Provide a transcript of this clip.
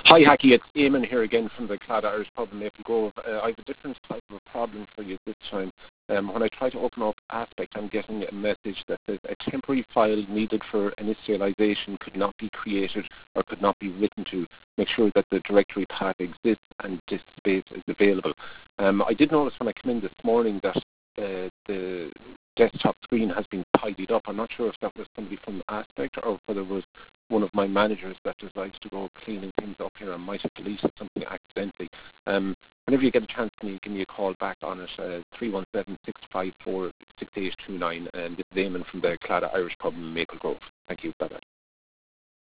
Hi, Hacky. It's Eamon here again from the Clad Irish Pub in Maple Grove. I have a different type of a problem for you this time. When I try to open up Aspect, I'm getting a message that says a temporary file needed for initialization could not be created or could not be written to. Make sure that the directory path exists and disk space is available. I did notice when I came in this morning that the desktop screen has been tidied up. I'm not sure if that was somebody from Aspect or whether it was one of my managers that decides to go cleaning things up here and might have deleted something accidentally. Whenever you get a chance, can you give me a call back on it, 317-654-6829, and this is Eamon from the Clada Irish Pub in Maple Grove. Thank you. Bye-bye.